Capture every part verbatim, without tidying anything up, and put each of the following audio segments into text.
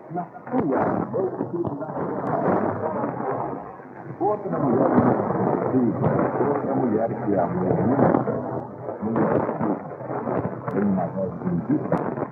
na sua multiplicação. Outra mulher que outra mulher que é a mulher, mulher que tem uma voz bendita.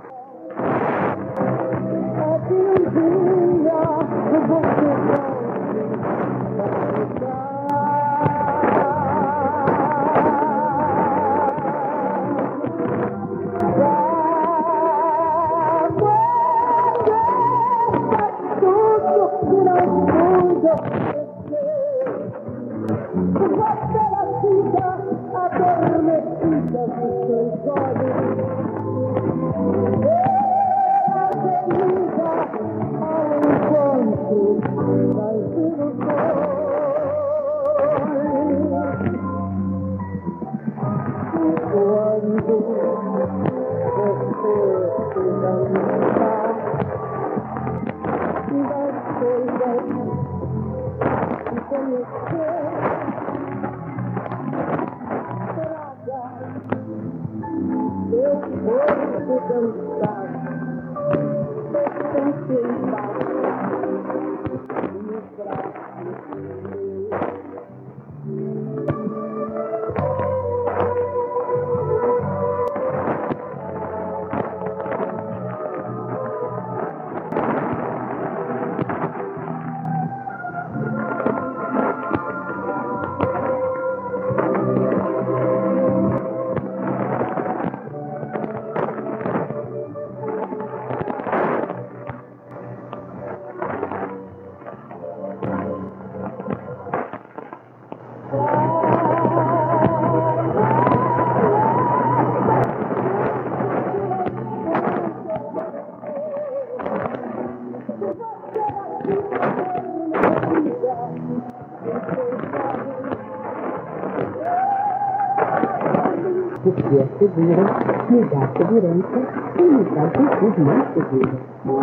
Porque é segura, me dá segurança e me dá sentir mais segura.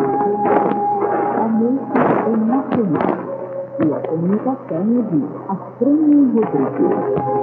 A música é nacional e a comunicação é de Afrânio Rodrigues.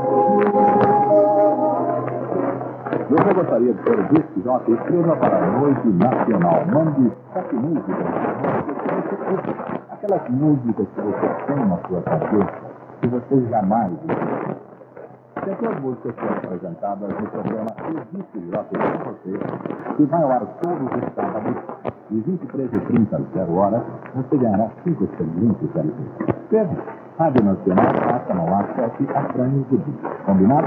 Você gostaria de ser o disco J? Escreva para a Noite Nacional. Mande sete músicas. Aquelas músicas que você tem na sua cabeça, que você jamais ouviu. Sempre as músicas são apresentadas no programa Existe J com você, que vai ao ar todos os sábados, de vinte e três e trinta às zero horas, você ganhará cinco excelentes L P. Escreve Rádio Nacional, passa no ar sete Afrânio Rodrigues. Combinado?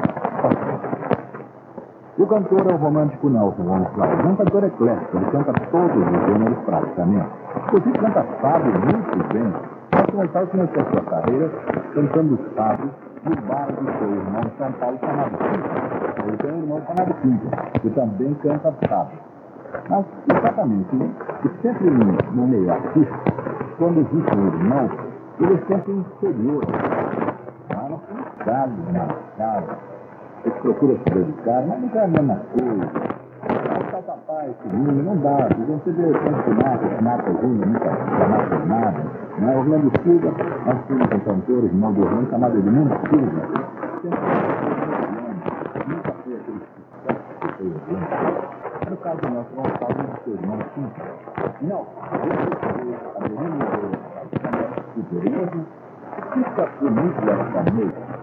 O cantor é o romântico Nelson Gonçalves, um cantor eclético, ele canta todos os gêneros praticamente. Inclusive canta fado muito bem. Nelson Gonçalves começou a sua carreira cantando fado no bar do seu irmão em São Paulo chamado Pinto. Ele tem um irmão chamado Pinto, que também canta fado. Mas, exatamente, e sempre no, no meio artístico, quando existe um irmão, ele é sempre inferior. Lá no casa, na casa, ele procura se dedicar, mas não é a mesma coisa. Mas, papai, filhinho, não dá. Você vê tanto mata, mata Júnior, nunca mata nada. Não é? Orlando Silva, nós temos um cantor, irmão do Orlando, chamado Edmundo Silva. Nunca foi aquele sucesso que foi Orlando. No caso do nosso Gonçalves, do seu irmão Silva. Não, ele a Adelina do Poderoso, fica bonito essa noite.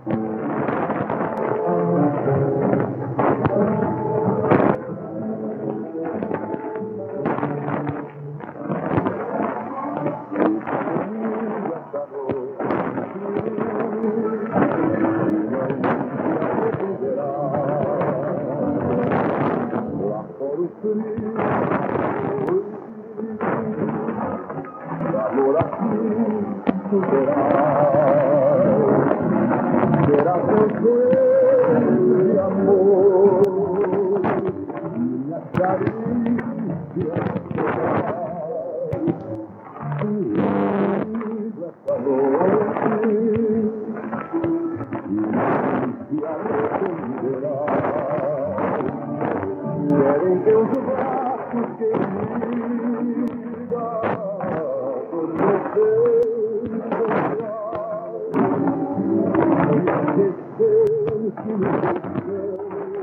Será consuelo de amor, minha carícia comigo essa noite, e se arrependerá. Quero em teus braços, querida, adormecer. Que me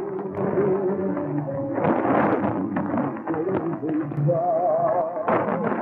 deixou,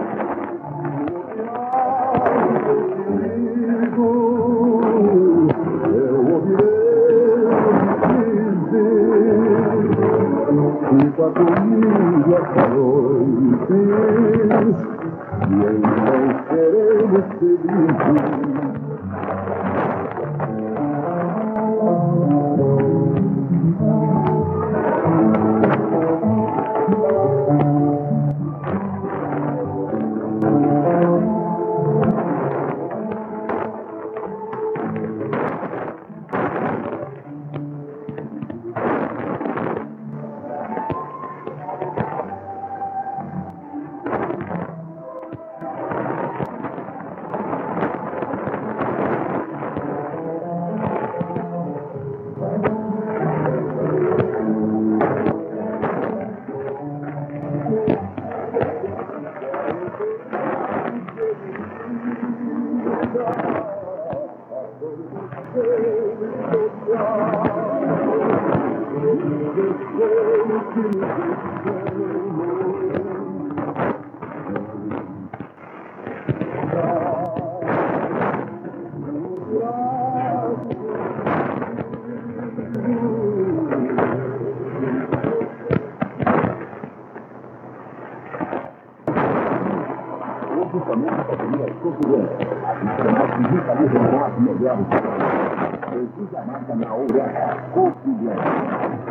Precisa marca na orelha, cotidiana.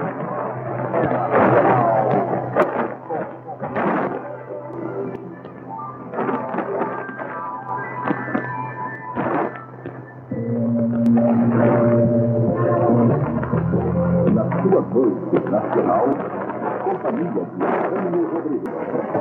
Na sua noite nacional, com família de Antônio Rodrigues.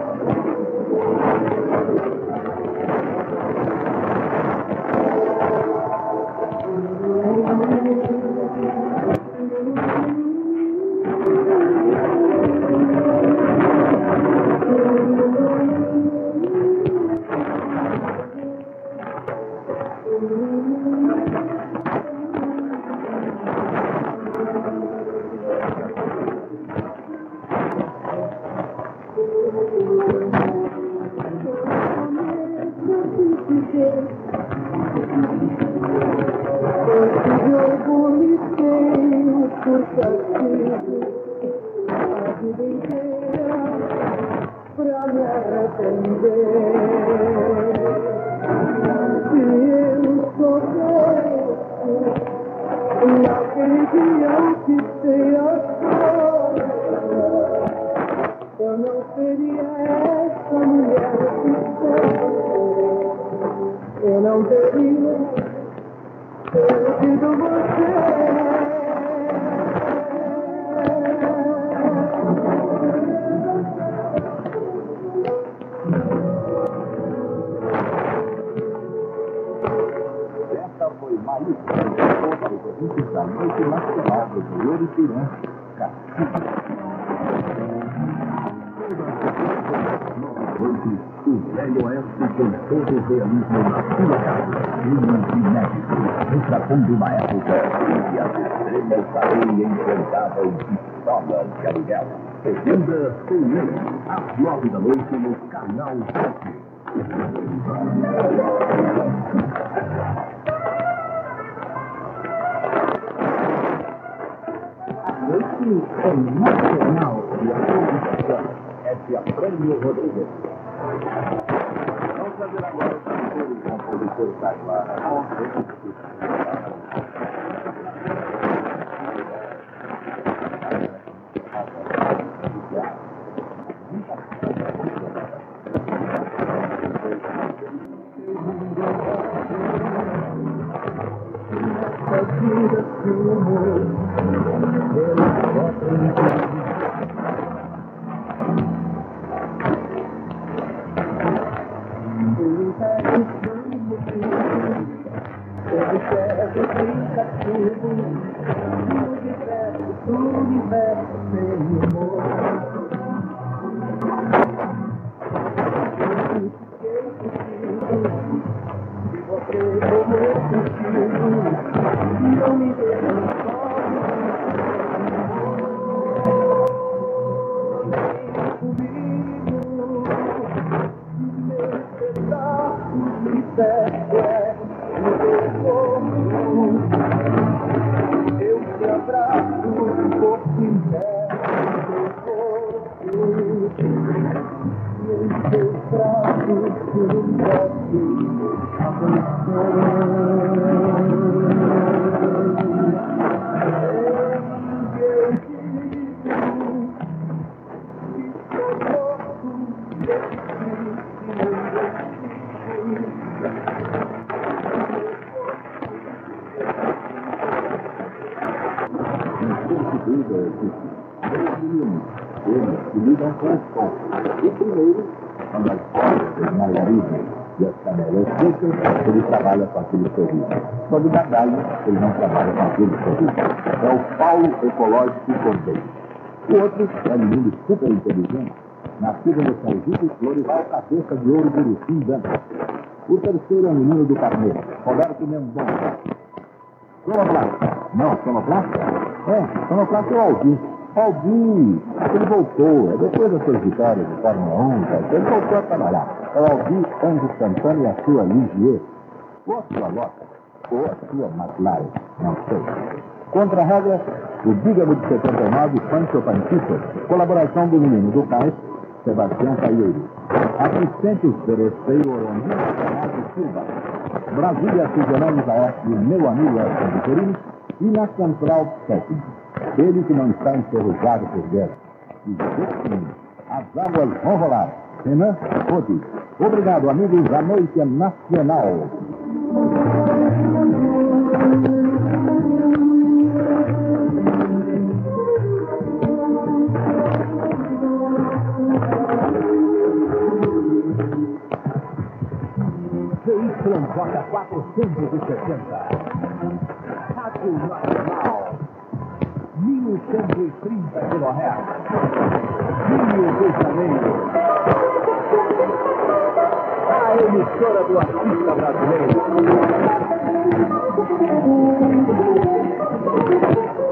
Eu não teria perdido você. Essa foi mais uma para os ouvintes da Noite Nacional do Ouro Pirã, o velho oeste com todo o realismo na sua casa. Filmes inéditos, retratando uma época em que as estrelas da areia enfrentavam pistolas de aluguel. Segunda com ele, às nove da noite, no Canal sete. A noite é nacional e a produção é de Antônio Rodrigues. Vamos fazer agora o cantor e compositor da Clara. Eles lidam com os pontos. O primeiro são as cordas, os margarismos e as canelas secas, ele trabalha com aquele sorriso. Só de gargalho, ele não trabalha com aquele sorriso. É o pau ecológico cordeiro. O outro é um menino super inteligente, nascido no Sergipe, Florival, cabeça de ouro, Buriti, Dantas. O terceiro é o menino do Carneiro, Roberto Mendonça. Sonoplasta. Não, sonoplasta? É, sonoplasta é o Albi. Albi, ele voltou. É depois das suas vitórias de Fórmula um, ele voltou a trabalhar. É o Albi, Anjo Santana e a sua Ligier. Ou a sua Lotus, ou a sua McLaren, não sei. Contra a regra, o Bígamo de setenta e nove, Pancho Panchito, colaboração do menino do Cais, Sebastião Caieiro. Assistentes Bereceio Orondino, Renato Silva. Brasília, Fisianão Isaé e meu amigo Edson Vitorino. E na central técnica, ele que não está enferrujado por guerra. E sim, as águas vão rolar. Renan Rodi. Obrigado, amigos. A noite é nacional. C Y J quatrocentos e sessenta. Rádio Nacional. mil cento e trinta quilohertz. Rio de Janeiro. A emissora do artista brasileiro.